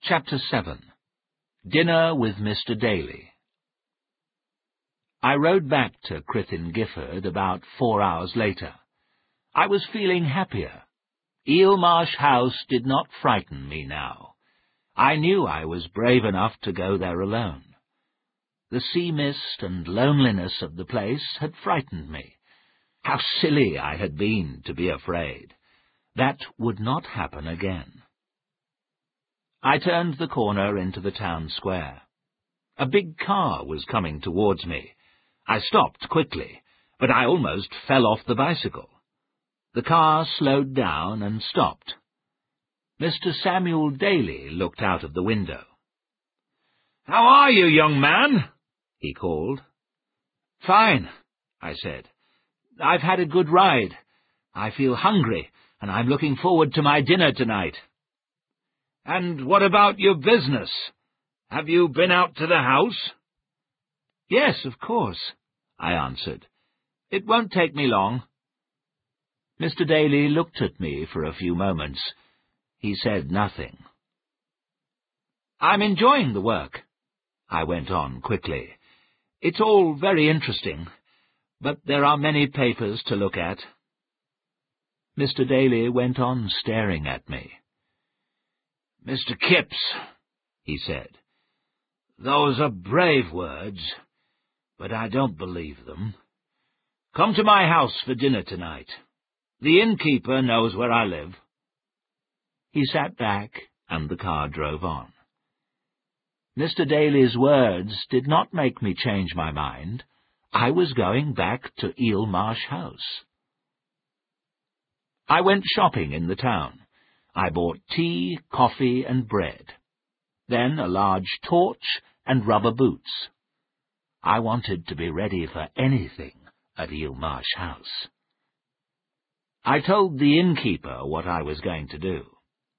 Chapter 7. Dinner with Mr. Daly. I rode back to Crythin Gifford about 4 hours later. I was feeling happier. Eelmarsh House did not frighten me now. I knew I was brave enough to go there alone. The sea mist and loneliness of the place had frightened me. How silly I had been to be afraid. That would not happen again. I turned the corner into the town square. A big car was coming towards me. I stopped quickly, but I almost fell off the bicycle. The car slowed down and stopped. Mr. Samuel Daly looked out of the window. "How are you, young man?" he called. "Fine," I said. "I've had a good ride. I feel hungry, and I'm looking forward to my dinner tonight." "And what about your business? Have you been out to the house?" "Yes, of course," I answered. "It won't take me long." Mr. Daly looked at me for a few moments. He said nothing. "I'm enjoying the work," I went on quickly. "It's all very interesting, but there are many papers to look at." Mr. Daly went on staring at me. "Mr. Kipps," he said, "those are brave words, but I don't believe them. Come to my house for dinner tonight. The innkeeper knows where I live." He sat back, and the car drove on. Mr. Daly's words did not make me change my mind. I was going back to Eelmarsh House. I went shopping in the town. I bought tea, coffee, and bread. Then a large torch and rubber boots. I wanted to be ready for anything at Eelmarsh House. I told the innkeeper what I was going to do.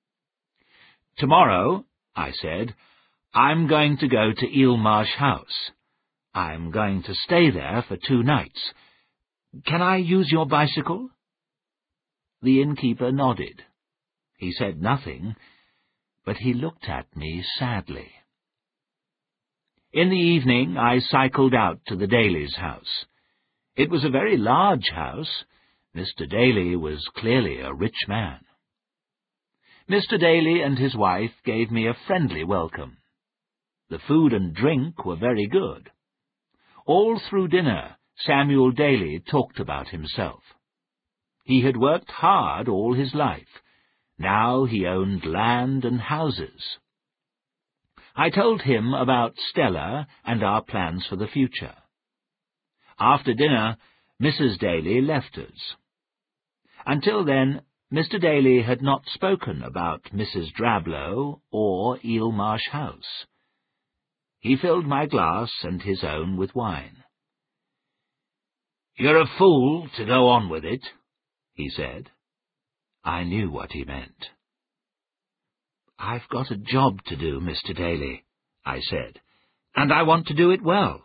"Tomorrow," I said, "I'm going to go to Eelmarsh House. I'm going to stay there for 2 nights. Can I use your bicycle?" The innkeeper nodded. He said nothing, but he looked at me sadly. In the evening I cycled out to the Daly's house. It was a very large house. Mr. Daly was clearly a rich man. Mr. Daly and his wife gave me a friendly welcome. The food and drink were very good. All through dinner, Samuel Daly talked about himself. He had worked hard all his life. Now he owned land and houses. I told him about Stella and our plans for the future. After dinner, Mrs. Daly left us. Until then, Mr. Daly had not spoken about Mrs. Drablow or Eelmarsh House. He filled my glass and his own with wine. "You're a fool to go on with it," he said. I knew what he meant. "I've got a job to do, Mr. Daly," I said, "and I want to do it well."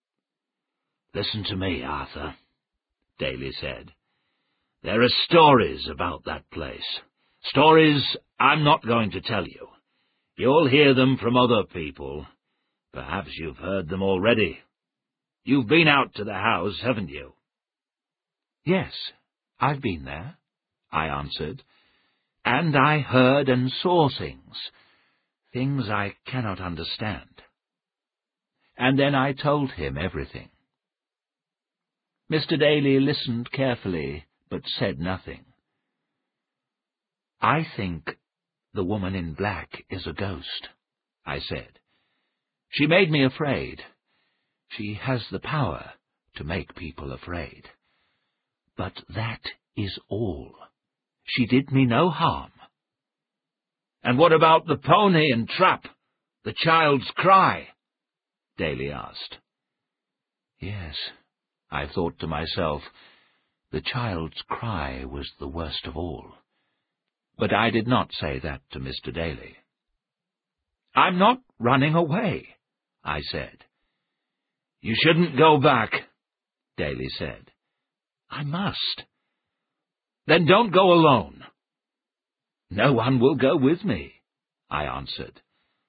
"Listen to me, Arthur," Daly said. "There are stories about that place. Stories I'm not going to tell you. You'll hear them from other people. Perhaps you've heard them already. You've been out to the house, haven't you?" "Yes, I've been there," I answered, "and I heard and saw things I cannot understand." And then I told him everything. Mr. Daly listened carefully, but said nothing. "I think the woman in black is a ghost," I said. "She made me afraid. She has the power to make people afraid. But that is all. She did me no harm." "And what about the pony and trap? The child's cry?" Daly asked. Yes, I thought to myself, the child's cry was the worst of all. But I did not say that to Mr. Daly. "I'm not running away," I said. "You shouldn't go back," Daly said. "I must." "Then don't go alone." "No one will go with me," I answered.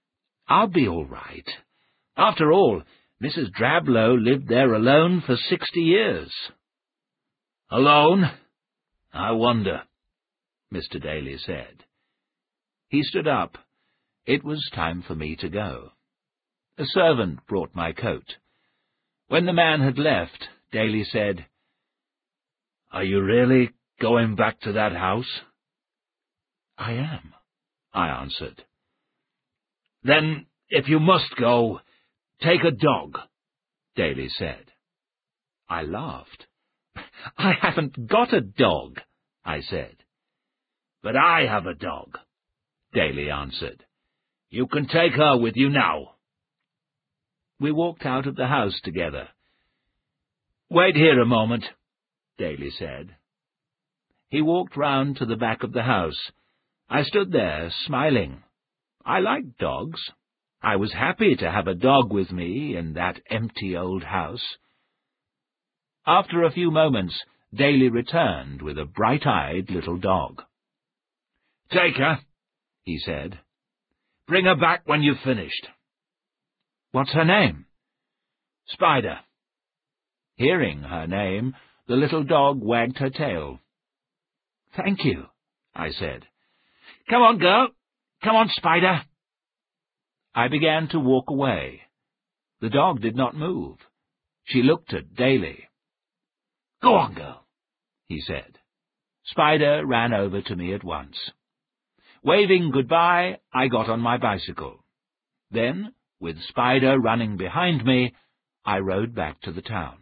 I'll be all right. After all, Mrs. Drablow lived there alone for 60 years. Alone? I wonder, Mr. Daly said. He stood up. It was time for me to go. A servant brought my coat. When the man had left, Daly said, "Are you really going back to that house?" "I am," I answered. "Then, if you must go, take a dog," Daly said. I laughed. "I haven't got a dog," I said. "But I have a dog," Daly answered. "You can take her with you now." We walked out of the house together. "Wait here a moment," Daly said. He walked round to the back of the house. I stood there, smiling. I liked dogs. I was happy to have a dog with me in that empty old house. After a few moments, Daly returned with a bright-eyed little dog. "Take her," he said. "Bring her back when you've finished." "What's her name?" "Spider." Hearing her name, the little dog wagged her tail. "Thank you," I said. "Come on, girl. Come on, Spider." I began to walk away. The dog did not move. She looked at Daly. "Go on, girl," he said. Spider ran over to me at once. Waving goodbye, I got on my bicycle. Then, with Spider running behind me, I rode back to the town.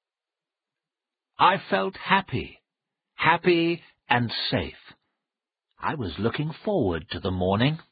I felt happy and safe. I was looking forward to the morning.